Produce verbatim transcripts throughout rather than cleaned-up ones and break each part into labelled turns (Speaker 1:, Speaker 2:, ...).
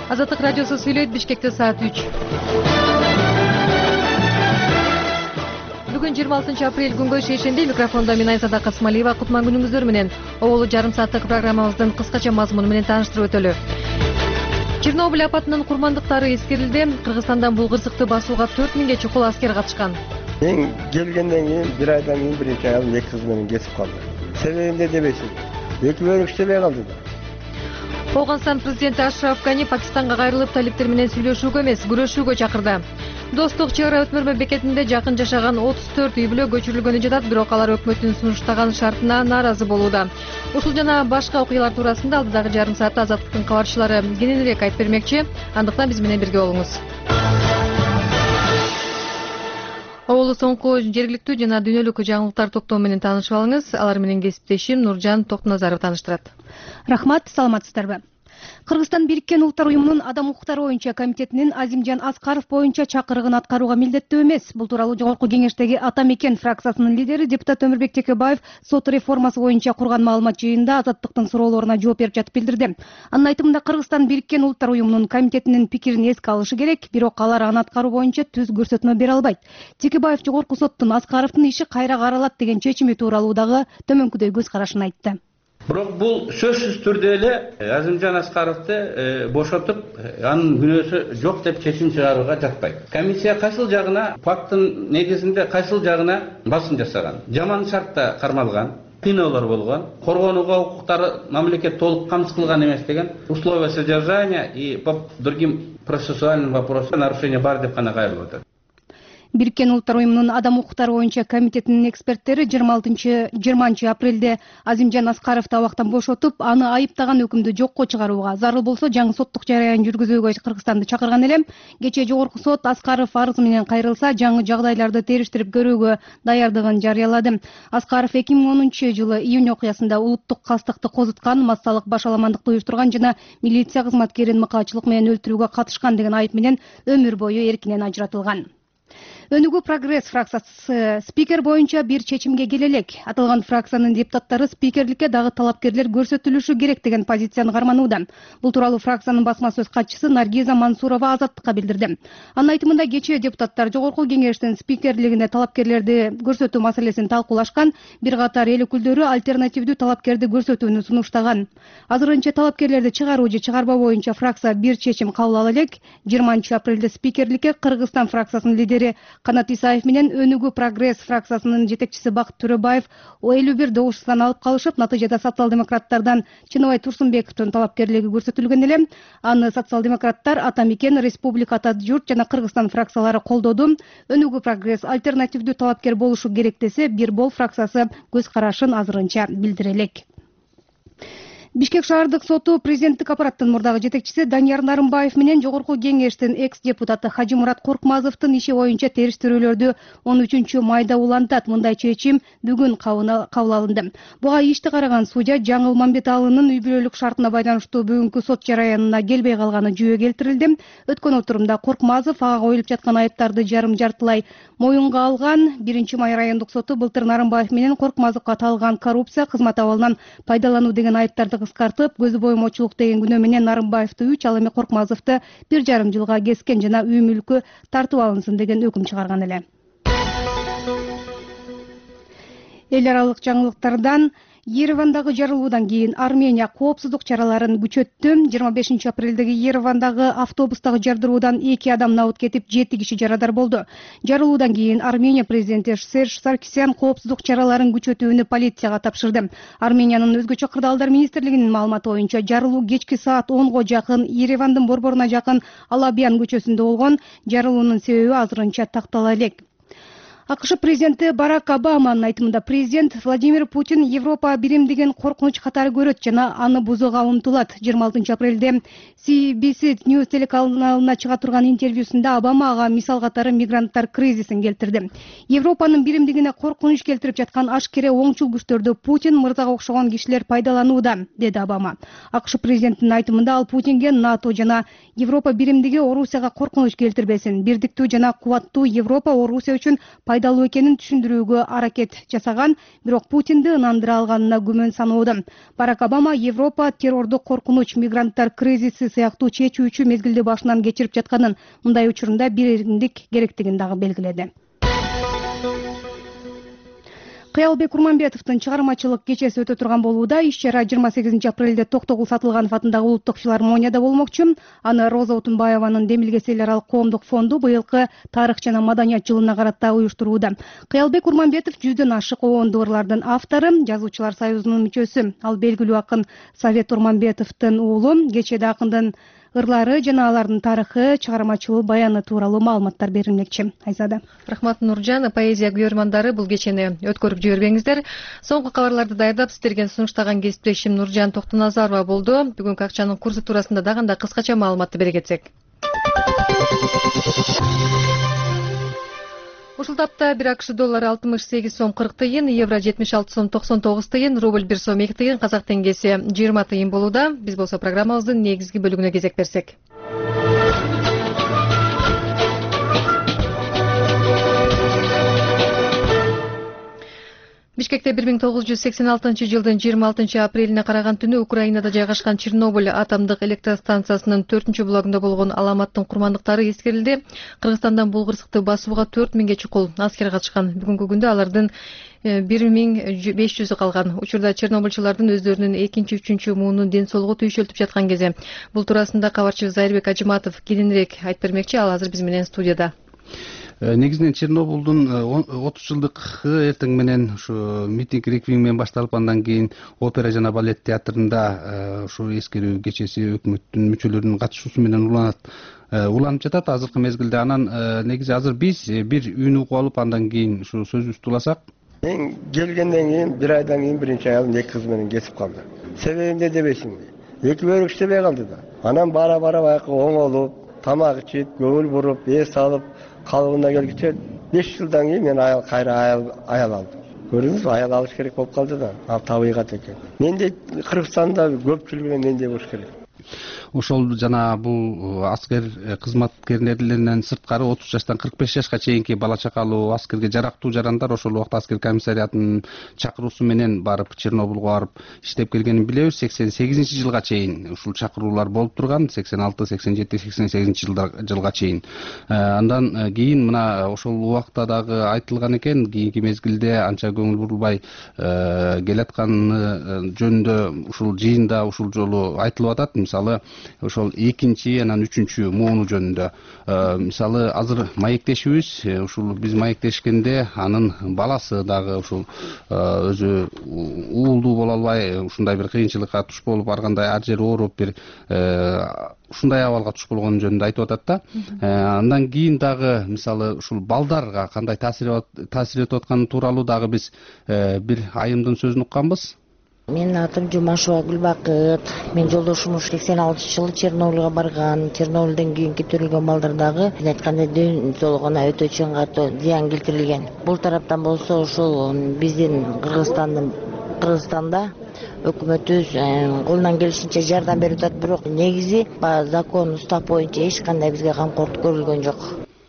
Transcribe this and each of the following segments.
Speaker 1: Азаттык радиосу сүйлөйт. Бишкекте саат үч. Бүгүн жыйырма алтынчы апрель күнгө шейшемби. Микрофондо мен Айзада Касмалиева. Кутман күнүңүздөр менен. Оболу жарым сааттык программабыздын кыскача мазмуну менен тааныштырып өтөлү. Чернобыль апатынын курмандыктары эскерилди. Кыргызстандан бул кырсыкты басууга төрт миңге чукул аскер катышкан.
Speaker 2: Мен келгенден кийин бир айдан кийин биринчи аялым эки кыз менен кесип калды. Себебин да дебейсиз. Экөө иштебей калды да.
Speaker 1: Оогунстан президенти Ашраф Гани Пакистанга кайрылып, талиптер менен сүйлөшүүгө эмес, күрөшүүгө чакырды. Достук чек ара өтмөрмө бекетинде жакын жашаган отуз төрт үй бүлө көчүрүлгөнү жатат, бирок алар өкмөттүн сунуштаган шартына нааразы болууда. Ушул жана башка окуялар туурасында алдыдагы жарым саатта Азаттыктын кабарчылары кененирээк айтып бермекчи. Андыктан биз менен бирге болуңуз. Оболу соңку жергиликтүү жана дүйнөлүк жаңылыктар топтому менен таанышып алыңыз. Алар менен кесиптешим Нуржан Токтоназаров тааныштырат.
Speaker 3: Рахмат, саламатсыздарбы? Кыргызстан Бириккен Улуттар уюмунун Адам укуктары боюнча комитетинин Азимжан Аскаров боюнча чакырыгын аткарууга милдеттүү эмес. Бул тууралуу жогорку кеңештеги Ата Мекен фракциясынын лидери депутат Өмүрбек Текебаев сот реформасы боюнча курган маалымат жыйынында Азаттыктын суроолоруна жооп берип жатып билдирди. Анын айтымында Кыргызстан Бириккен Улуттар уюмунун комитетинин пикирин эске алышы керек, бирок алар аны аткаруу боюнча түз көрсөтмө бере албайт. Текебаев жогорку соттун Аскаровдун иши кайра каралат деген чечими тууралуу дагы төмөнкүдөй көз карашын айтты.
Speaker 4: Бирок бул сөзсүз түрдө эле Азимжан Аскаровду бошотуп, анын күнөөсү жок деп чечим чыгарууга жатпайт. Комиссия кайсыл жагына, факттын негизинде кайсыл жагына басым жасаган, жаман шартта кармалган, кыйноолор болгон, коргонууга укуктары мамлекет толук камсыз кылган эмес деген условия содержания и по другим процессуальным вопросам нарушение бар деп гана кайрылып атат.
Speaker 3: Бириккен Улуттар уюмунун Адам укуктары боюнча комитетинин эксперттери жыйырманчы апрелде Азимжан Аскаровду абактан бошотуп, аны айыптаган өкүмдү жокко чыгарууга, зарыл болсо жаңы соттук жараян жүргүзүүгө Кыргызстанды чакырган эле. Кечээ жогорку сот Аскаров арызы менен кайрылса, жаңы жагдайларды териштирип көрүүгө даярдыгын жарыялады. Аскаров эки миң онунчу жылы июнь окуясында улуттук кастыкты козуткан, массалык башаламандыкты уюштурган жана милиция кызматкерин мыкаачылык менен өлтүрүүгө катышкан деген айып менен өмүр бою эркинен ажыратылган. Өнүгүү Прогресс фракциясы спикер боюнча бир чечимге келе элек. Аталган фракциянын депутаттары спикерликке дагы талапкерлер көрсөтүлүшү керек деген позицияны карманууда. Бул тууралуу фракциянын басма сөз катчысы Наргиза Мансурова Азаттыкка билдирди. Анын айтымында кечээ депутаттар жогорку кеңештин спикерлигине талапкерлерди көрсөтүү маселесин талкуулашкан, бир катар эл өкүлдөрү альтернативдүү талапкерди көрсөтүүнү сунуштаган. Азырынча талапкерлерди чыгаруу же чыгарбоо боюнча фракция бир чечим кабыл ала элек. жыйырманчы апрелде спикерликке Кыргызстан фракциясынын лидери Канат Исаев менен Өнүгүү Прогресс фракциясынын жетекчиси Бакыт Төрөбаев элүү бир добуш сан алып калышып, натыйжада социал-демократтардан Чыныбай Турсунбековдун талапкерлиги көрсөтүлгөн эле. Аны социал-демократтар, Ата Мекен, Республика, Ата Журт жана Кыргызстан фракциялары колдоду. Өнүгүү Прогресс альтернативдүү талапкер болушу керек десе, Бир Бол фракциясы көз карашын азырынча билдире элек. Бишкек шаардык соту президенттик аппараттын мурдагы жетекчиси Данияр Нарымбаев менен жогорку кеңештин экс-депутаты Хажимурат Коркмазовдун иши боюнча териштирүүлөрдү он үчүнчү майда улантат. Мындай чечим бүгүн кабыл алынды. Буга ишти караган судья Жаңыл Мамбеталынын үй бүлөлүк шартына байланыштуу бүгүнкү сот жараянына келбей калганы жүйө келтирилди. Өткөн отурумда Коркмазов ага коюлуп жаткан айыптарды жарым жартылай моюнга алган. биринчи май райондук соту былтыр Нарымбаев менен Коркмазовго аталган коррупция, кызмат абалынан пайдалануу деген айыптарды кыскартып, көзү боюмочулук деген күнөө менен Нарымбаевди үч, ал эми Коркмазовду бир жарым жылга кескен жана үй мүлкү тартып алынсын деген өкүм чыгарган эле. Эл аралык жаңылыктардан Еревандагы жарылуудан кийин Армения коопсуздук чараларын күчөттү. жыйырма бешинчи апрелдеги Еревандагы автобустагы жардыруудан эки адам набыт кетип, жети киши жарадар болду. Жарылуудан кийин Армения президенти Серж Саркисян коопсуздук чараларын күчөтүүнү полицияга тапшырды. Армениянын өзгөчө кырдаалдар министрлигинин маалыматы боюнча жарылуу кечки саат онго жакын Еревандын борборуна жакын Алабиян көчөсүндө болгон. Жарылуунун себеби азырынча тактала элек. АКШ президенти Барак Обаманын айтымында президент Владимир Путин Европа биримдигин коркунуч катары көрөт жана аны бузууга умтулат. жыйырма алтынчы апрелде си би си News телеканалына чыга турган интервьюсунда Обама ага мисал катары мигранттар кризисин келтирди. Европанын биримдигине коркунуч келтирип жаткан ашкере оңчул күчтөрдү Путин мырзага окшогон кишилер пайдаланууда, деди Обама. АКШ президентинин айтымында ал Путинге НАТО жана Европа биримдиги Орусияга коркунуч келтирбесин, бирдиктүү жана кубаттуу Европа Орусия үчүн пайдалуу экенин түшүндүрүүгө аракет жасаган, бирок Путинди ынандыра алганына күмөн санууда. Барак Обама Европа террордук коркунуч, мигранттар кризиси сыяктуу чечүүчү мезгилди башынан кечирип жатканын, мындай учурунда биримдик керектигин дагы белгиледи. Кыялбек Курманбетовдун чыгармачылык кечеси өтө турган болууда. Иш-чара жыйырма сегизинчи апрелде Токтогул Сатылганов атындагы улуттук филармонияда болмокчу. Аны Роза Отунбаеванын Демилгес эл аралык коомдук фонду быйылкы тарых жана маданият жылына карата уюштурууда. Кыялбек Курманбетов жүздөн ашык оонду ырлардын автору, Жазуучулар союзунун мүчөсү. Ал белгилүү акын Совет Урманбетовдун уулу. Кечээде акындын ырлары жана алардын тарыхы, чыгармачылык баяны тууралуу маалыматтар берилмекчи. Айзада.
Speaker 1: Рахмат Нуржан, поэзия көрөрмандары бул кечени өткөрүп жибербеңиздер. Соңку кабарларды даярдап сиздерге сунуштаган кесиптешим Нуржан Токтоназарова болду. Бүгүнкү акчанын курсу туурасында дагы да кыскача маалыматты бере кетсек. Ушул тапта бир АКШ доллары алтымыш сегиз сом кырк тыйын, евро жетимиш алты сом токсон тогуз тыйын, рубль бир сом эки тыйын, казак теңгеси жыйырма тыйын болууда. Биз болсо программабыздын негизги бөлүгүнө кезек берсек. Бишкекте бир миң тогуз жүз сексен алтынчы жылдын жыйырма алтынчы апрелине караган түнү Украинада жайгашкан Чернобыль атомдук электростанциясынын төртүнчү блогунда болгон аламаттын курмандыктары эскерилди. Кыргызстандан бул кырсыкты басууга төрт миңге чукул аскер катышкан. Бүгүнкү күндө алардын бир миң беш жүзү калган. Учурда чернобыльчылардын өздөрүнүн экинчи, үчүнчү муунун ден соолугу түйшөлтүп жаткан кези. Бул туурасында кабарчыбыз Айырбек Ажыматов кененирээк айтып бермекчи. Ал азыр биз менен студияда.
Speaker 5: Негизинен Чернобылдун отуз жылдыкы эртең менен ушу митинг реквием менен башталып, андан кийин опера жана балет театрында ушу эскерүү кечеси өкмөттүн мүчөлөрүнүн катышуусу менен уланат уланып жатат азыркы мезгилде. Анан негизи азыр биз бир үн угуп алып, андан кийин ушу сөзүбүздү уласак.
Speaker 2: Мен келгенден кийин бир айдан кийин биринчи аялым эки кыз менен кесип калды. Себеби эмне дебейсиңби? Эки бөлүк иштебей калды да. Анан бара бара баягы оңолуп, тамак ичип, көңүл буруп, эс алып калыбына келгиче беш жылдан кийин мен аял кайра аял аял алдым. Көрдүңүзбү? Аял алыш керек болуп калды да. Ал табыйгат экен. Менде Кыргызстанда көпчүлүгүнө менде болуш керек.
Speaker 5: Ошол жана бул аскер кызматкерлеринен сырткары отуз жаштан кырк беш жашка чейинки бала чакалуу аскерге жарактуу жарандар ошол убакта аскер комиссариятынын чакыруусу менен барып Чернобылга барып иштеп келгенин билебиз. сексен сегизинчи жылга чейин ушул чакыруулар болуп турган. сексен алты, сексен жети, сексен сегизинчи жылга чейин. Андан кийин мына ошол убакта дагы айтылган экен, кийинки мезгилде анча көңүл бурулбай келатканы жөнүндө ушул жыйында ушул жолу айтылып атат. Мисалы ошол экинчи анан үчүнчү мууну жөнүндө. Мисалы азыр маектешибиз, ушул биз маектешкенде анын баласы дагы ушул өзү уулдуу боло албай ушундай бир кыйынчылыкка туш болуп, баргандай ар жери ооруп, бир ушундай абалга туш болгон жөнүндө айтып атат да. Андан кийин дагы мисалы ушул балдарга кандай таасир таасир этип атканы тууралуу дагы биз бир айымдын сөзүн укканбыз.
Speaker 6: Менин атым Жумашева Гүлбакыт. Мен жолдошум сексен алтынчы жылы Чернобылга барган. Чернобылдан кийин кетирилген балдар дагы айткандай ден соолугуна өтө чоң катуу зыян келтирилген. Бул тараптан болсо ушул биздин Кыргызстандын Кыргызстанда өкмөтүбүз колунан келишинче жардам берип атат, бирок негизи закон устав боюнча эч кандай бизге камкордук көрүлгөн жок.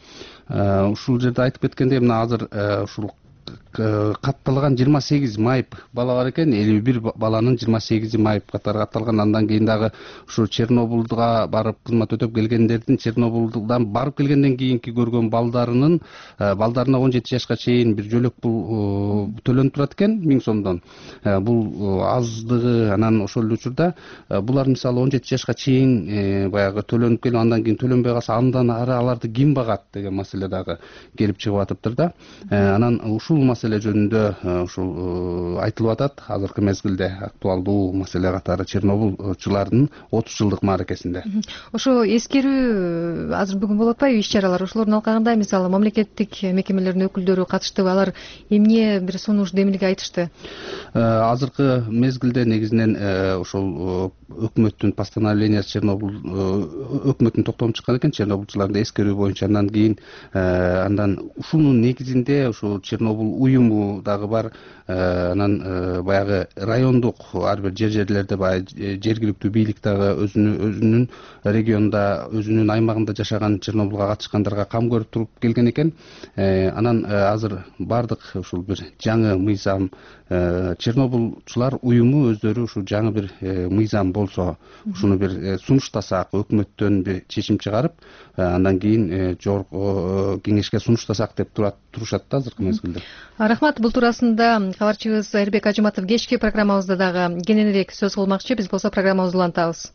Speaker 5: Ушул жерде айтып кеткендей, мына азыр ушул катталган жыйырма сегиз майып бала бар экен. элүү бир баланын жыйырма сегизи майып катары катталган. Андан кийин дагы ушу Чернобылга барып кызмат өтөп келгендердин Чернобылдан барып келгенден кийинки көргөн балдарынын балдарына он жети жашка чейин бир жөлөк пул төлөнүп турат экен, миң сомдон. Бул аздыгы. Анан ошол эле учурда булар мисалы он жети жашка чейин баягы төлөнүп келип, андан кийин төлөнбөй калса, андан ары аларды ким багат деген маселе дагы келип чыгып атыптыр да. Анан ушул маселе жөнүндө ушул айтылып атат азыркы мезгилде актуалдуу маселе катары Чернобылчылардын отуз жылдык мааракесинде.
Speaker 1: Ошо эскерүү азыр бүгүн болуп атпайбы иш-чаралар? Ошолордун алкагында мисалы мамлекеттик мекемелердин өкүлдөрү катыштыбы? Алар эмне бир сунуш демилге айтышты?
Speaker 5: Азыркы мезгилде негизинен ошол өкмөттүн постановлениясы Чернобыль өкмөттүн токтому чыккан экен Чернобылчыларды эскерүү боюнча. Андан кийин андан ушунун негизинде ушул Чернобыль уюму дагы бар. Анан баягы райондук ар бир жер жерлерде баягы жергиликтүү бийлик дагы өзүнүн регионунда өзүнүн аймагында жашаган Чернобылга катышкандарга кам көрүп туруп келген экен. Анан азыр бардык ушул бир жаңы мыйзам Чернобылчулар уюму өздөрү ушул жаңы бир мыйзам болсо ушуну бир сунуштасак, өкмөттөн бир чечим чыгарып, андан кийин жогорку кеңешке сунуштасак деп турушат да азыркы мезгилде.
Speaker 1: Рахмат. Бул туурасында кабарчыбыз Эрбек Ажыматов кечки программабызда дагы кененирээк сөз кылмакчы. Биз болсо программабызды улантабыз.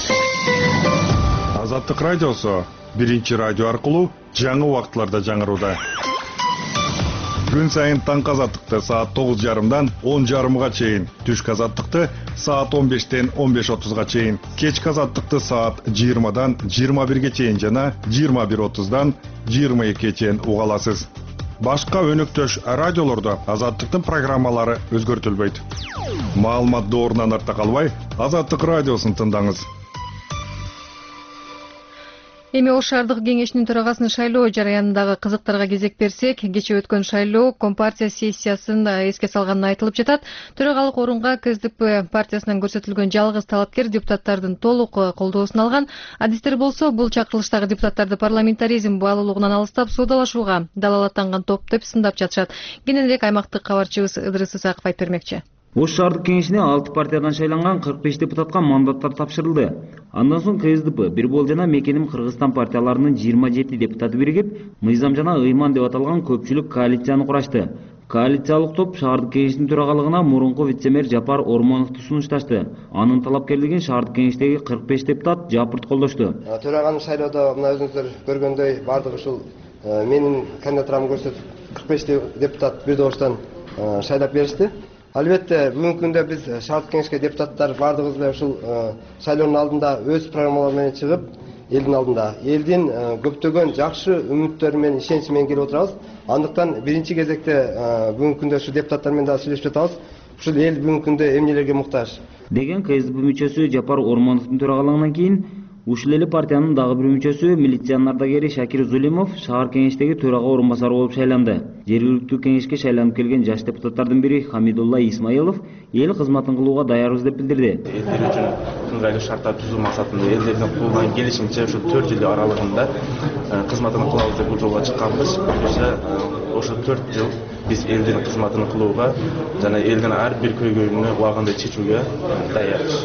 Speaker 7: Азаттык радиосу биринчи радио аркылуу жаңы убакытларда жаңырууда. Күн сайын таңкы азаттыкты саат тогуз жарымдан он жарымга чейин, түшкү азаттыкты саат он бештен он беш отузга чейин, кечки азаттыкты саат жыйырмадан жыйырма бирге чейин жана жыйырма бир отуздан жыйырма экиге чейин уга аласыз. Башка өнөктөш радиолордо азаттыктын программалары өзгөртүлбөйт. Маалымат доорунан артта калбай, Азаттык радиосун тыңдаңыз.
Speaker 1: Эми Ош шаардык кеңешинин төрагасын шайлоо жараянындагы кызыктарга кезек берсек, кече өткөн шайлоо Компартия сессиясын эске салганы айтылып жатат. Төрагалык орунга КСДП партиясынан көрсөтүлгөн жалгыз талапкер депутаттардын толук колдоосун алган. Адистер болсо бул чакырылыштагы депутаттарды парламентаризм баалуулугунан алыстап соодалашууга далалаттанган топ деп сындап жатышат. Кененирээк аймактык кабарчыбыз Ыдырыс Исаков айтып бермекчи.
Speaker 8: Ош шаардык кеңешине алты партиядан шайланган кырк беш депутатка мандаттар тапшырылды. Андан соң КСДП, Бирбол жана Мекеним Кыргызстан партияларынын жыйырма жети депутаты биригип, Мыйзам жана Ыйман деп аталган көпчүлүк коалицияны курашты. Коалициялык топ шаардык кеңештин төрагалыгына мурунку вице-мэр Жапар Ормоновду сунушташты. Анын талапкерлигин шаардык кеңештеги кырк беш депутат жапырт колдошту.
Speaker 2: Төраганы шайлоодо мына өзүңүздөр көргөндөй бардыгы ушул менин кандидатурамды көрсөтүп кырк беш депутат бир добуштан шайлап беришти. Албетте бүгүнкү күндө биз шаардык кеңешке депутаттар бардыгыбыз эле ушул шайлоонун алдында өз программалар менен чыгып, элдин алдында элдин көптөгөн жакшы үмүттөрү менен ишеничи менен келип отурабыз. Андыктан биринчи кезекте бүгүнкү күндө ушул депутаттар менен дагы сүйлөшүп жатабыз. Ушул эл бүгүнкү күндө эмнелерге муктаж
Speaker 8: деген КСДП мүчөсү Жапар Ормоновдун төрагалыгынан кийин ушул эле партиянын дагы бир мүчөсү милициянын ардагери Шакир Зулимов шаар кеңештеги төрага орун басары болуп шайланды. Жергиликтүү кеңешке шайланып келген жаш депутаттардын бири Хамидулла Исмаилов эл кызматын кылууга даярбыз деп билдирди.
Speaker 9: Элдер үчүн ыңгайлуу шарттар түзүү максатында элдердин колунан келишинче ушул төрт жыл аралыгында кызматын кылабыз деп бул жолго чыкканбыз. Ошо төрт жыл биз элдин кызматын кылууга жана элдин ар бир көйгөйүнү убагында чечүүгө даярбыз.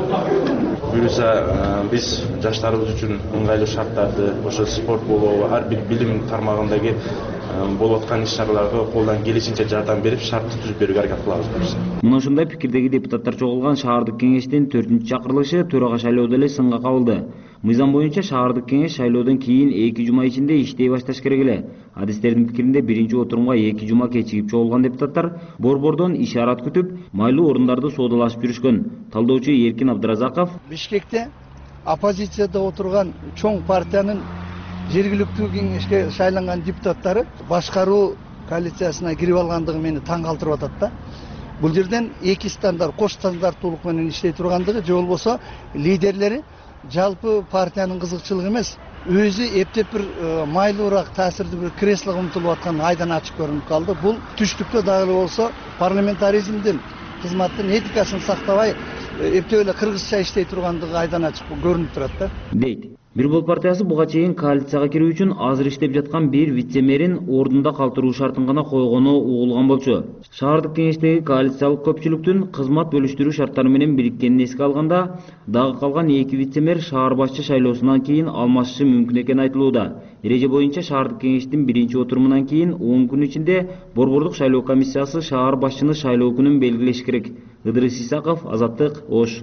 Speaker 9: Буюрса биз жаштарыбыз үчүн ыңгайлуу шарттарды, ошо спорт болобу, ар бир билим тармагындагы болуп аткан иш-чараларга колдан келишинче жардам берип, шартты түзүп берүүгө аракет кылабыз.
Speaker 8: Мына ушундай пикирдеги депутаттар чогулган шаардык кеңештин төртүнчү чакырылышы төрага шайлоодо эле сынга кабылды. Мыйзам боюнча шаардык кеңеш шайлоодон кийин эки жума ичинде иштей башташ керек эле. Адистердин пикиринде биринчи отурумга эки жума кечигип чогулган депутаттар борбордон ишарат күтүп, майлуу орундарды соодалашып жүрүшкөн. Талдоочу Эркин Абдыразаков
Speaker 10: Бишкекте оппозицияда отурган чоң партиянын жергиликтүү кеңешке шайланган депутаттары башкаруу коалициясына кирип алгандыгы мени таң калтырып атат да. Бул жерден эки стандарт, кош стандарттуулук менен иштей тургандыгы же болбосо лидерлери жалпы партиянын кызыкчылыгы эмес, өзү эптеп бир майлуураак таасирдүү бир креслого умтулуп аткан айдан ачык көрүнүп калды. Бул түштүктө дагы болсо парламентаризмдин кызматтын этикасын сактабай эптеп эле кыргызча иштей тургандыгы айдан ачык көрүнүп турат да.
Speaker 8: Дейт. Бирбол партиясы буга чейин коалицияга кирүү үчүн азыр иштеп жаткан бир вице-мэрин ордунда калтыруу шартын гана койгону угулган болчу. Шаардык кеңештеги коалициялык көпчүлүктүн кызмат бөлүштүрүү шарттары менен бириткенин эске алганда, дагы калган эки вице-мэр шаар башчы шайлоосунан кийин алмашышы мүмкүн экени айтылууда. Эреже боюнча шаардык кеңештин биринчи отурумунан кийин он күн ичинде борбордук шайлоо комиссиясы шаар башчыны шайлоо күнүн белгилеши керек. Ыдырыс Исаков, Азаттык, Ош.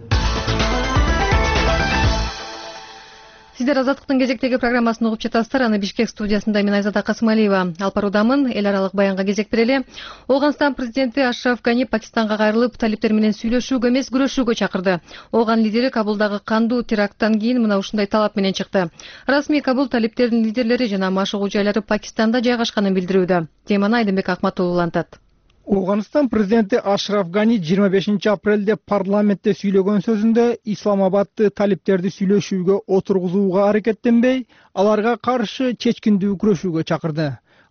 Speaker 1: Сиздер Азаттыктын кезектеги программасын угуп жатасыздар. Аны Бишкек студиясында мен Айзада Касымалиева алып баруудамын. Эл аралык баянга кезек берели. Оогунстан президенти Ашраф Гани Пакистанга кайрылып, талиптер менен сүйлөшүүгө эмес, күрөшүүгө чакырды. Ооган лидери Кабулдагы кандуу теракттан кийин мына ушундай талап менен чыкты. Расмий Кабул талиптердин лидерлери жана машыгуу жайлары Пакистанда жайгашканын билдирүүдө. Теманы Айдынбек Акматулов улантат.
Speaker 11: Оогунстан президенти Ашраф Гани жыйырма бешинчи апрелде парламентте сүйлөгөн сөзүндө Исламабадты талиптерди сүйлөшүүгө отургузууга аракеттенбей, аларга каршы чечкиндүү күрөшүүгө чакырды.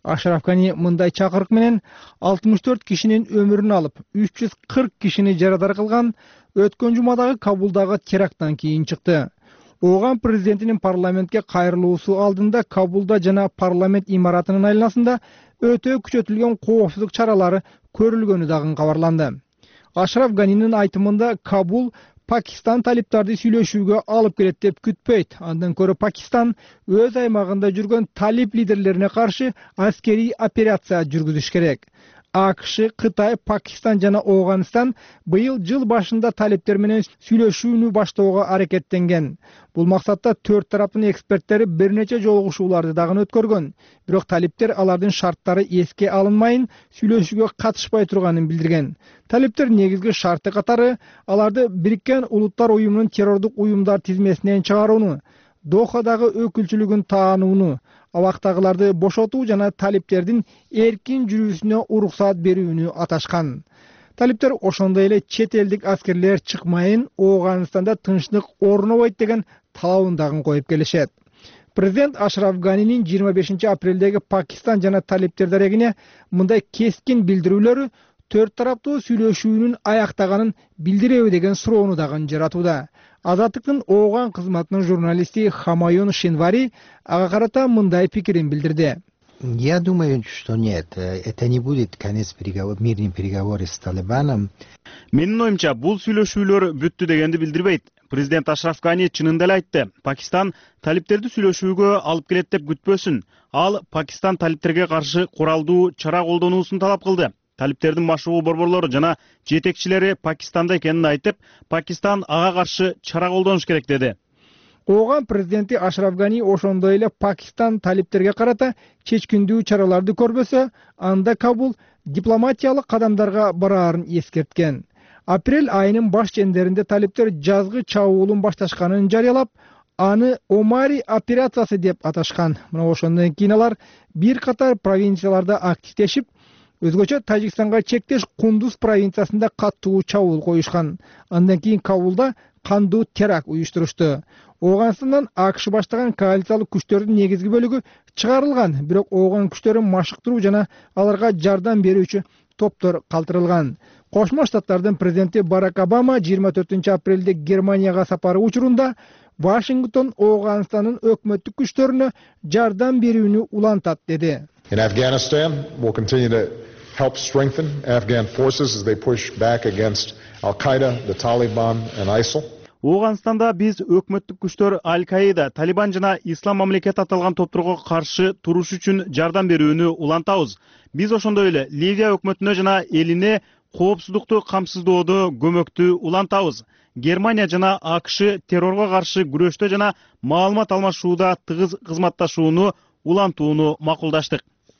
Speaker 11: Ашраф Гани мындай чакырык менен алтымыш төрт кишинин өмүрүн алып, үч жүз кырк кишини жарадар кылган өткөн жумадагы Кабулдагы теракттан кийин чыкты. Ооган президентинин парламентке кайрылуусу алдында Кабулда жана парламент имаратынын айланасында өтө күчөтүлгөн коопсуздук чаралары көрүлгөнү дагы кабарланды. Ашраф Ганинин айтымында Кабул Пакистан талиптарды сүйлөшүүгө алып келет деп күтпөйт. Андан көрө Пакистан өз аймагында жүргөн талип лидерлерине каршы аскерий операция жүргүзүш керек. АКШ, Кытай, Пакистан жана Ооганстан быйыл жыл башында талиптер менен сүйлөшүүнү баштоого аракеттенген. Бул максатта төрт тараптын эксперттери бир нече жолугушууларды дагы өткөргөн. Бирок талиптер алардын шарттары эске алынмайын сүйлөшүүгө катышпай турганын билдирген. Талиптер негизги шарты катары аларды Бириккен Улуттар уюмунун террордук уюмдар тизмесинен чыгарууну, Дохадагы өкүлчүлүгүн таанууну, абактагыларды бошотуу жана талиптердин эркин жүрүүсүнө уруксаат берүүнү аташкан. Талиптер ошондой эле чет элдик аскерлер чыкмайын, Ооганстанда тынчтык орнобойт деген талабын дагы коюп келишет. Президент Ашраф Ганинин жыйырма бешинчи апрелдеги Пакистан жана талиптер дарегине мындай кескин билдирүүлөрү төрт тараптуу сүйлөшүүнүн аяктаганын билдиреби деген суроону дагы жаратууда. Азаттыктын Ооган кызматынын журналисти Хамаюн Шинвари ага карата мындай пикирин билдирди.
Speaker 12: Я думаю, что нет. Это не будет конец переговор, мирный переговоры с Талибаном.
Speaker 13: Менин оюмча, бул сүйлөшүүлөр бүттү дегенди билдирбейт. Президент Ашраф Гани чынында эле айтты. Пакистан талиптерди сүйлөшүүгө алып келет деп күтпөсүн. Ал Пакистан талиптерге каршы куралдуу чара колдонуусун талап кылды. Талиптердин башыгуу борборлору жана жетекчилери Пакистанда экенин айтып, Пакистан ага каршы чара колдонуш керек деди.
Speaker 11: Ооган президенти Ашраф Гани ошондой эле Пакистан талиптерге карата чечкиндүү чараларды көрбөсө, анда Кабул дипломатиялык кадамдарга бараарын эскерткен. Апрель айынын баш чендеринде талиптер жазгы чабуулун башташканын жарыялап, аны Омари операциясы деп аташкан. Мына ошондон кийин алар бир катар провинцияларда активдешип, өзгөчө Тажикстанга чектеш Кундуз провинциясында каттуу чабуул коюшкан. Андан кийин Кабулда кандуу теракт уюштурушту. Ооганстандан АКШ баштаган коалициялык күчтөрдүн негизги бөлүгү чыгарылган, бирок Ооган күчтөрүн машыктыруу жана аларга жардам берүүчү топтор калтырылган. Кошмо Штаттардын президенти Барак Обама жыйырма төртүнчү апрелде Германияга сапары учурунда Вашингтон Ооганстандын өкмөттүк күчтөрүнө жардам берүүнү улантат деди.
Speaker 14: In Afghanistan, we'll continue to help strengthen Afghan forces as they push back against Al-Qaeda, the Taliban and ISIL.
Speaker 13: Ооганстанда биз өкмөттүк күчтөр Аль-Каида, Талибан жана Ислам мамлекети аталган топторго каршы туруш үчүн жардам берүүнү улантабыз. Биз ошондой эле Ливия өкмөтүнө жана элине коопсуздукту камсыздоодо көмөктү улантабыз. Германия жана АКШ террорго каршы күрөштө жана маалымат алмашууда тыгыз кызматташууну улантууну макулдаштык.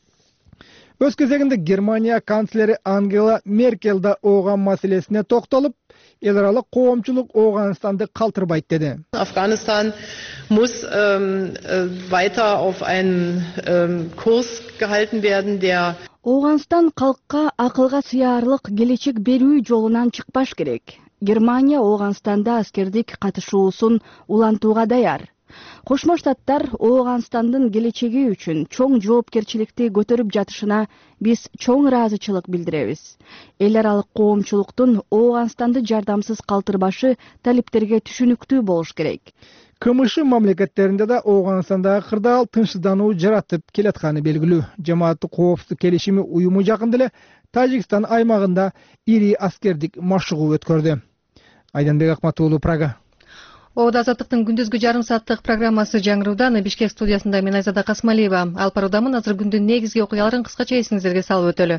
Speaker 11: Өз кезегинде Германия канцлери Ангела Меркель да Ооган маселесине токтолуп, эл аралык коомчулук Ооганстанды калтырбайт деди.
Speaker 15: Afghanistan muss ähm, weiter auf einen ähm, Kurs gehalten werden, der
Speaker 16: Ооганстан калкка акылга сыярлык келечек берүү жолунан чыкпаш керек. Германия Ооганстанда аскердик катышуусун улантууга даяр. Кошмо Штаттар Ооганстандын келечеги үчүн чоң жоопкерчиликти көтөрүп жатышына биз чоң ыраазычылык билдиребиз. Эл аралык коомчулуктун Ооганстанды жардамсыз калтырбашы талиптерге түшүнүктүү болуш керек.
Speaker 11: КМШ мамлекеттеринде да Ооганстандагы кырдаал тынчсыздануу жаратып келатканы белгилүү. Жамааттык коопсуздук келишими уюму жакында эле Тажикстан аймагында ири аскердик машыгуу өткөрдү. Айданбек Акматуулу, Прага.
Speaker 1: Оода азаттыктын күндүзгү жарым сааттык программасы жаңыруудан Бишкек студиясында мен Айзада Касмалиева. Алып баруудамын. Азыр күндүн негизги окуяларын кыскача эсиңиздерге салып өтөлү.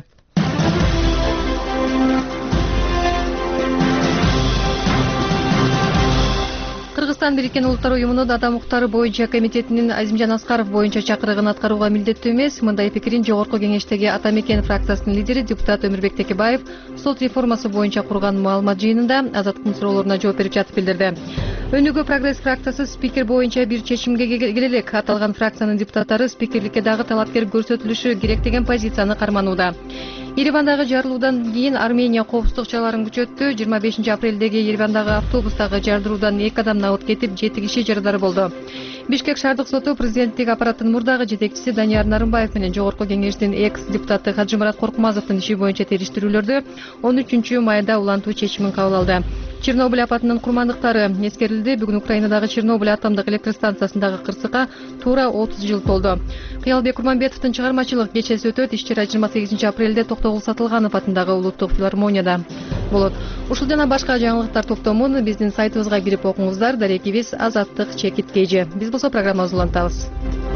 Speaker 1: Кыргызстан Бириккен Улуттар уюмунун адам укуктары боюнча комитетинин Азимжан Аскаров боюнча чакырыгын аткарууга милдеттүү эмес. Мындай пикирин Жогорку кеңештеги Ата Мекен фракциясынын лидери депутат Өмүрбек Текебаев сот реформасы боюнча курган маалымат жыйынында азаттыктын суроолоруна жооп берип жатып билдирди. Өнүгүү прогресс фракциясы спикер боюнча бир чечимге келелек. Аталган фракциянын депутаттары спикерликке дагы талапкер көрсөтүлүшү керек деген позицияны карманууда. Еревандагы жарылуудан кийин Армения коопсуздук чараларын күчөттү. жыйырма бешинчи апрелдеги Еревандагы автобустагы жардыруудан эки адам набыт кетип, жети киши жарадар болду. Бишкек шаардык соту президенттик аппараттын мурдагы жетекчиси Данияр Нарымбаев менен Жогорку кеңештин экс депутаты Хаджимурат Коркмазовдун иши боюнча териштирүүлөрдү он үчүнчү майда улантуу чечимин кабыл алды. Чернобыль апатынын курмандыктары эскерилди. Бүгүн Украинадагы Чернобыль атомдук электр станциясындагы кырсыкка туура отуз жыл толду. Кыялбек Курманбетовдун чыгармачылык кечеси өтөт. Иш-чара жыйырма сегизинчи апрелде Токтогул Сатылганов атындагы улуттук филармонияда болот. Ушул жана башка жаңылыктар топтомун биздин сайтыбызга кирип окуңуздар. Дарекибиз Азаттык Чекит Кежи. Биз болсо программабызды улантабыз.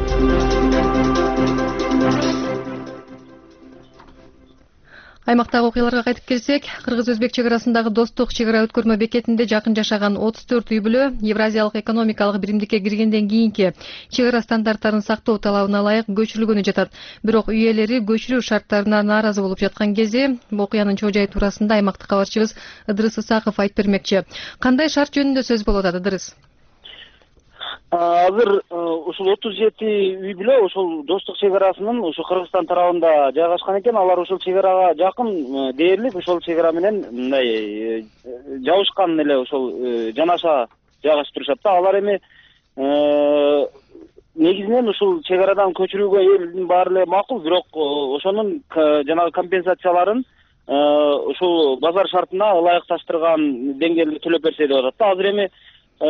Speaker 1: Аймактагы окуяларга кайтып келсек, кыргыз-өзбек чек арасындагы достук чек ара өткөрмө бекетинде жакын жашаган отуз төрт үй бүлө Евразиялык экономикалык биримдикке киргенден кийинки чек ара стандарттарын сактоо талабына ылайык көчүрүлгөнү жатат. Бирок үй ээлери көчүрүү шарттарына нааразы болуп жаткан кезде окуянын чоо жайы туурасында аймактык кабарчыбыз Ыдырыс Ысаков айтып бермекчи. Кандай шарт жөнүндө сөз болуп атат, Ыдырыс?
Speaker 17: Азыр ушул отуз жети үй бүлө ошол достук чек арасынын ушу Кыргызстан тарабында жайгашкан экен. Алар ушул чек арага жакын дээрлик, ошол чек ара менен мындай жабышкан эле ошол жанаша жайгашып турушат да. Алар эми негизинен ушул чек арадан көчүрүүгө элдин баары эле макул, бирок ошонун жанагы компенсацияларын ушул базар шартына ылайыкташтырган деңгээлде төлөп берсе деп атат да. Азыр эми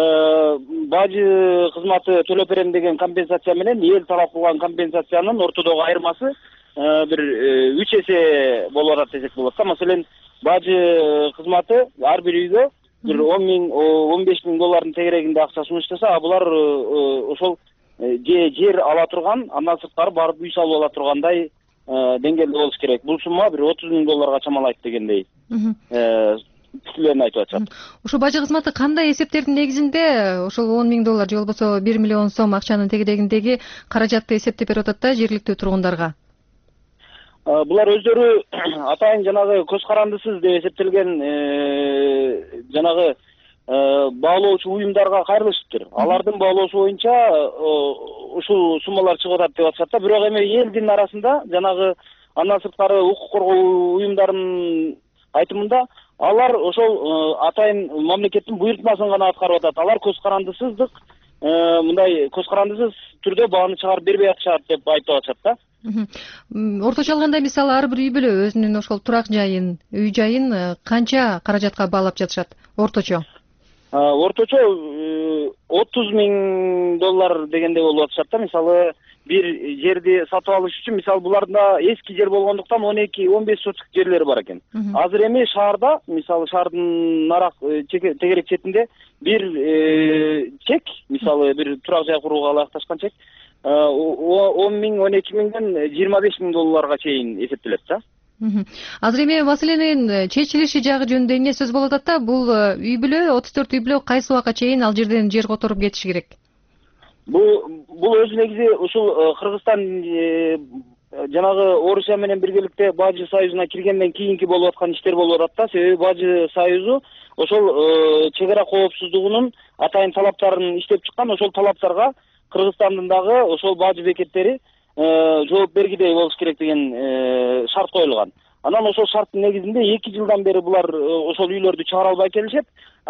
Speaker 17: бажы кызматы төлөп берем деген компенсация менен эл талап кылган компенсациянын ортодогу айырмасы бир үч эсе болуп атат десек болот да. Маселен, бажы кызматы ар бир үйгө бир он миң он беш миң доллардын тегерегинде акча сунуштаса, а булар ошол же жер ала турган, андан сырткары барып үй салып ала тургандай деңгээлде болуш керек. Бул сумма бир отуз миң долларга чамалайт дегендей пикирлерин айтып атышат.
Speaker 1: Ушул бажы кызматы кандай эсептердин негизинде ошол он миң доллар же болбосо бир миллион сом акчанын тегерегиндеги каражатты эсептеп берип атат да жергиликтүү тургундарга?
Speaker 17: Булар өздөрү атайын жанагы көз карандысыз деп эсептелген жанагы баалоочу уюмдарга кайрылышыптыр. Алардын баалоосу боюнча ушул суммалар чыгып атат деп атышат да. Бирок эми элдин арасында жанагы андан сырткары укук коргоо уюмдарынын айтымында алар ошол атайын мамлекеттин буйртмасын гана аткарып атат. Алар көз карандысыздык мындай көз карандысыз түрдө бааны чыгарып бербей атышат деп айтып атышат да.
Speaker 1: Орточо алганда мисалы ар бир үй бүлө өзүнүн ошол турак жайын, үй жайын канча каражатка баалап жатышат орточо?
Speaker 17: Орточо отуз миң доллар дегенде болуп атышат да. Мисалы бир жерди сатып алыш үчүн, мисалы буларда эски жер болгондуктан он эки он беш соток жерлери бар экен. Азыр эми шаарда, мисалы шаардын нарак тегерек четинде бир чек, мисалы бир турак жай курууга ылайыкташкан чек он миң он эки миңден жыйырма беш миң долларга чейин эсептелет да.
Speaker 1: Азыр эми маселенин чечилиши жагы жөнүндө эмне сөз болуп атат да? Бул үй бүлө, отуз төрт үй бүлө кайсы убакка чейин ал жерден жер которуп кетиши керек?
Speaker 17: Бул бул өз негизи ушул Кыргызстан жанагы Орусия менен биргеликте Бажы союзуна киргенден кийинки болуп аткан иштер болуп атат да. Себеби Бажы союзу ошол чек ара коопсуздугунун атайын талаптарын иштеп чыккан. Ошол талаптарга Кыргызстандын дагы ошол бажы бекеттери жооп бергидей болуш керек деген шарт коюлган. Анан ошол шарттын негизинде эки жылдан бери булар ошол үйлөрдү чыгара албай келишет.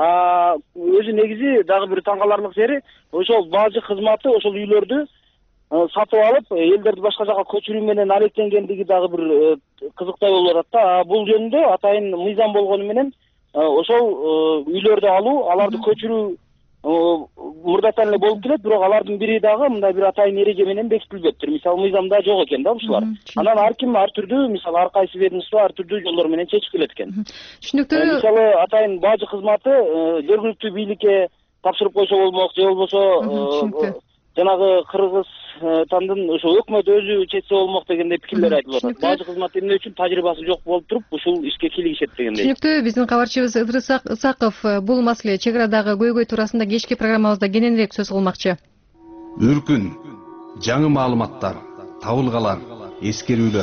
Speaker 17: Өзү негизи дагы бир таң каларлык жери, ошол бажы кызматы ошол үйлөрдү сатып алып, элдерди башка жака көчүрүү менен алектенгендиги дагы бир кызыктай болуп атат да. Бул жөнүндө атайын мыйзам болгону менен ошол үйлөрдү алуу, аларды көчүрүү мурдатан эле болуп келет, бирок алардын бири дагы мындай бир атайын эреже менен бекитилбептир. Мисалы мыйзамда жок экен да ушулар. Анан ар ким ар түрдүү, мисалы ар кайсы ведомство ар түрдүү жолдор менен чечип келет экен.
Speaker 1: Түшүнүктүү.
Speaker 17: Мисалы атайын бажы кызматы жергиликтүү бийликке тапшырып койсо болмок, же болбосо жанагы Кыргызстандын ошо өкмөт өзү чечсе болмок дегендей пикирлер айтылып атат. Бажы кызматы эмне үчүн тажрыйбасы жок болуп туруп ушул ишке кийлигишет дегендей.
Speaker 1: Түшүнүктүү. Биздин кабарчыбыз Ыдырыс Ысаков бул маселе чек арадагы көйгөй туурасында кечки программабызда кененирээк сөз кылмакчы.
Speaker 5: Үркүн, жаңы маалыматтар, табылгалар, эскерүүлөр.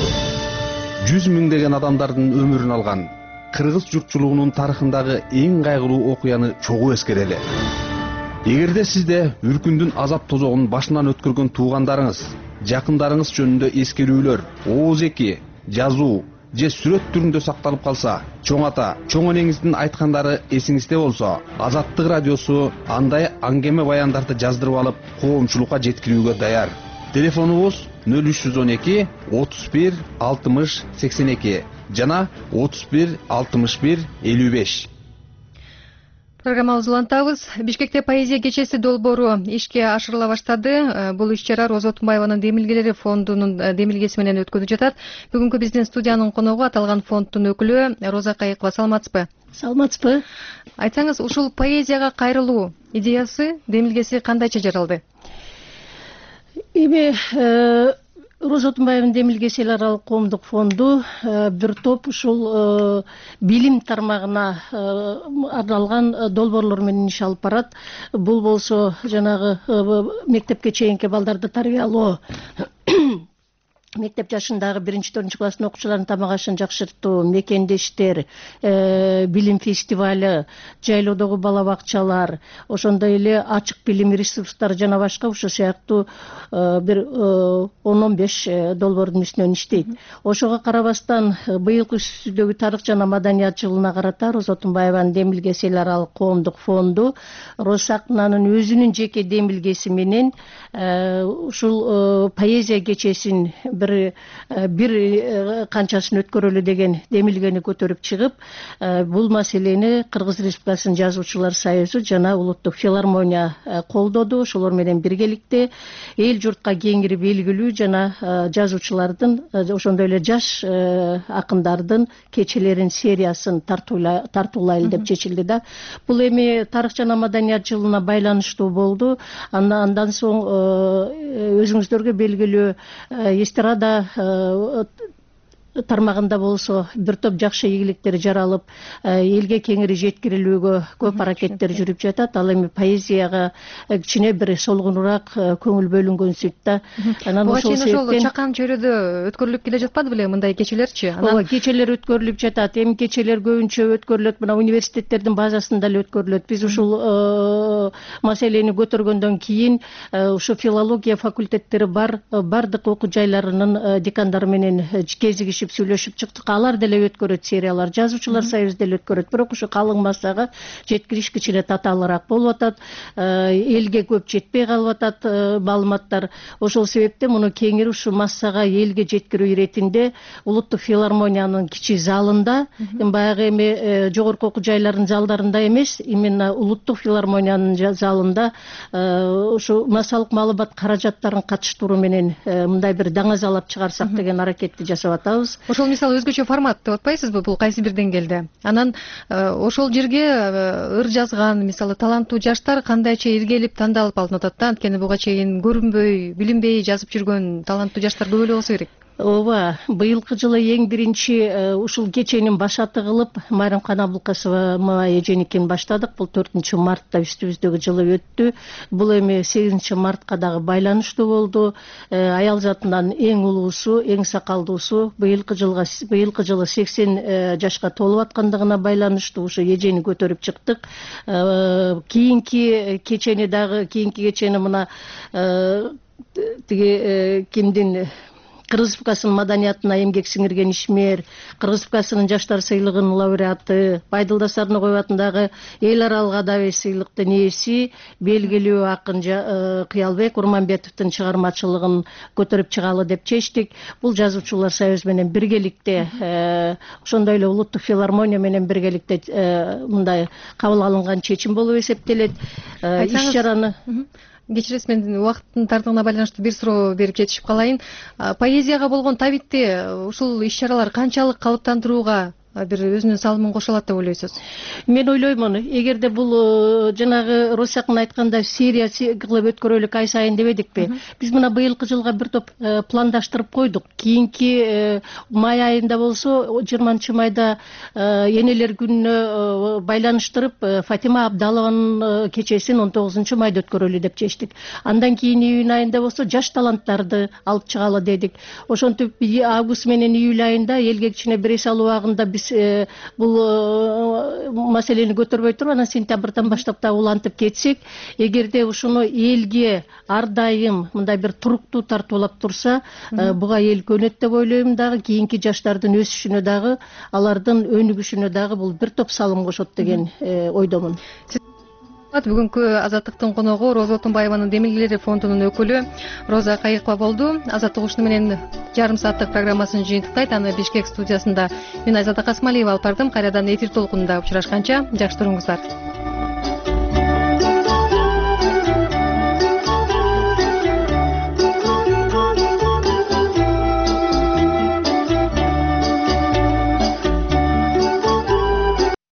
Speaker 5: жүз миңдеген адамдардын өмүрүн алган кыргыз журтчулугунун тарыхындагы эң кайгылуу окуяны чогуу эскерели. Эгерде сизде үркүндүн азап тозогун башынан өткөргөн туугандарыңыз, жакындарыңыз жөнүндө эскерүүлөр, ооз эки, жазуу, же сүрөт түрүндө сакталып калса, чоң ата, чоң энеңиздин айткандары эсиңизде болсо, Азаттык радиосу андай аңгеме баяндарды жаздырып алып, коомчулукка жеткирүүгө даяр. Телефонубуз нөл үч жүз он эки отуз бир алтымыш сексен эки жана отуз бир алтымыш бир элүү беш.
Speaker 1: Программабызды улантабыз. Бишкекте поэзия кечеси долбоору ишке ашырыла баштады. Бул иш-чара Роза Отунбаеванын Демилгелери фондунун демилгеси менен өткөрүлүп жатат. Бүгүнкү биздин студиянын коногу аталган фонддун өкүлү Роза Кайыкова. Саламатсызбы?
Speaker 18: Саламатсызбы.
Speaker 1: Айтсаңыз, ушул поэзияга кайрылуу идеясы, демилгеси кандайча жаралды?
Speaker 18: Эми Роза Отунбаеванын Демилгеси эл аралык коомдук фонду бир топ ушул билим тармагына арналган долбоорлор менен иш алып барат. Бул болсо жанагы мектепке чейинки балдарды тарбиялоо, мектеп жашындагы биринчи төртүнчү класстын окуучуларынын тамак ашын жакшыртуу, мекендештер, билим фестивалы, жайлоодогу бала бакчалар, ошондой эле ачык билим ресурстары жана башка ушул сыяктуу бир он он беш долбоордун үстүнөн иштейт. Ошого карабастан быйылкы үстүздөгү тарых жана маданият жылына карата Роза Отунбаеванын Демилгеси эл аралык коомдук фонду Росакнанын өзүнүн жеке демилгеси менен ушул поэзия кечесин бир бир канчасын өткөрөлү деген демилгени көтөрүп чыгып, бул маселени Кыргыз Республикасынын Жазуучулар союзу жана Улуттук филармония колдоду. Ошолор менен биргеликте эл журтка кеңири белгилүү жана жазуучулардын, ошондой эле жаш акындардын кечелерин сериясын тартуулайлы деп чечилди да. Бул эми тарых жана маданият жылына байланыштуу болду. Андан соң өзүңүздөргө белгилүү эстрада тармагында болсо бир топ жакшы ийгиликтер жаралып, элге кеңири жеткирилүүгө көп аракеттер жүрүп жатат. Ал эми поэзияга кичине бир солгунураак көңүл бөлүнгөнсүт да.
Speaker 1: Анан ошол себептен чакан чөйрөдө өткөрүлүп келе жатпады беле мындай кечелерчи?
Speaker 18: Ооба, кечелер өткөрүлүп жатат. Эми кечелер көбүнчө өткөрүлөт, мына университеттердин базасында эле өткөрүлөт. Биз ушул маселени көтөргөндөн кийин ушу филология факультеттери бар бардык окуу жайларынын декандары менен кезигишип сүйлөшүп чыктык. Алар деле өткөрөт сериялар, Жазуучулар союзу деле өткөрөт. Бирок ушу калың массага жеткириш кичине татаалыраак болуп атат. Элге көп жетпей калып атат маалыматтар. Ошол себептен муну кеңири ушу массага элге жеткирүү иретинде Улуттук филармониянын кичи залында, баягы эми жогорку окуу жайларынын залдарында эмес, именно Улуттук филармониянын залында ушу массалык маалымат каражаттарын катыштыруу менен мындай бир даңазалап чыгарсак деген аракетти жасап атабыз.
Speaker 1: Ошол мисалы өзгөчө формат деп атпайсызбы? Бул кайсы бир деңгээлде? Анан ошол жерге ыр жазган, мисалы таланттуу жаштар кандайча иргелип тандалып алынып атат да, анткени буга чейин көрүнбөй, билинбей жазып жүргөн таланттуу жаштар көп эле болсо керек.
Speaker 18: Ооба, быйылкы жылы эң биринчи ушул кеченин башаты кылып Майрамкан Абылкасова эженикин баштадык. Бул төртүнчү мартта үстүбүздөгү жылы өттү. Бул эми сегизинчи мартка дагы байланыштуу болду. Аял затынан эң улуусу, эң сакалдуусу быйылкы жылга быйылкы жылы сексен жашка толуп аткандыгына байланыштуу ушу эжени көтөрүп чыктык. Кийинки кечени дагы кийинки кечени мына тиги кимдин Кыргыз Республикасынын маданиятына эмгек сиңирген ишмер, Кыргыз Республикасынын жаштар сыйлыгынын лауреаты, Байдылда Сарногоев атындагы эл аралык адабий сыйлыктын ээси, белгилүү акын Кыялбек Урманбетовдун чыгармачылыгын көтөрүп чыгалы деп чечтик. Бул Жазуучулар союзу менен биргеликте, ошондой эле Улуттук филармония менен биргеликте мындай кабыл алынган чечим болуп эсептелет. Иш-чараны
Speaker 1: кечиресиз, мен убакыттын тартыгына байланыштуу бир суроо берип жетишип калайын. Поэзияга болгон табитти ушул иш-чаралар канчалык калыптандырууга бир өзүнүн салымын кошо алат деп ойлойсуз?
Speaker 18: Мен ойлоймун, эгерде бул жанагы Росакын айтканда серия кылып өткөрөлүк ай сайын дебедикпи? Биз мына быйылкы жылга бир топ пландаштырып койдук. Кийинки май айында болсо, жыйырманчы майда энелер күнүнө байланыштырып Фатима Абдалованын кечесин он тогузунчу майда өткөрөлү деп чечтик. Андан кийин июнь айында болсо жаш таланттарды алып чыгалы дедик. Ошентип август менен июль айында элге кичине бир эс алуу убагында биз биз бул маселени көтөрбөй туруп анан сентябрдан баштап да улантып кетсек, эгерде ушуну элге ар дайым мындай бир туруктуу тартуулап турса, буга эл көнөт деп ойлойм дагы, кийинки жаштардын өсүшүнө дагы, алардын өнүгүшүнө дагы бул бир топ салым кошот деген ойдомун.
Speaker 1: Бүгүнкү Азаттыктын коногу Роза Отунбаеванын Демилгелери фондунун өкүлү Роза Кайыкова болду. Азаттык ушуну менен жарым сааттык программасын жыйынтыктайт. Аны Бишкек студиясында мен Айзада Касмалиева алып бардым. Кайрадан эфир толкунунда учурашканча жакшы туруңуздар.